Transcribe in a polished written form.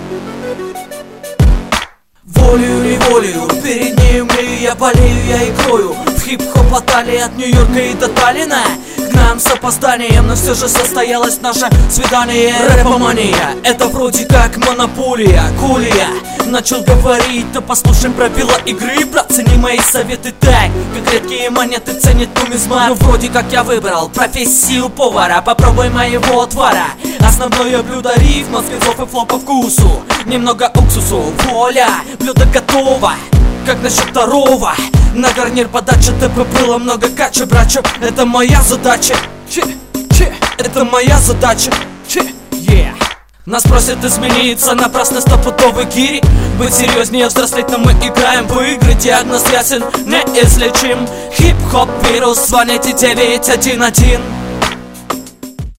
Волею-неволею, перед ним ли я болею, я играю в хип-хоп баталии от Нью-Йорка и до Таллина. К нам с опозданием, но все же состоялось наше свидание. Рэпомания, это вроде как монополия. Кулия начал говорить, то послушай правила игры, брат, цени мои советы так, как редкие монеты ценит нумизмат. Ну вроде как я выбрал профессию повара, попробуй моего отвара. Основное блюдо рифма, спецов и флоу по вкусу, немного уксусу, воля, блюдо готово. Как насчет второго? На гарнир подача ТП было много кача, брача. Это моя задача. Это моя задача. Нас просят измениться, напрасно стопудовый гири. Быть серьезнее, взрослеть, но мы играем в игры. Диагноз ясен, неизлечим. Хип-хоп вирус, звоните 911.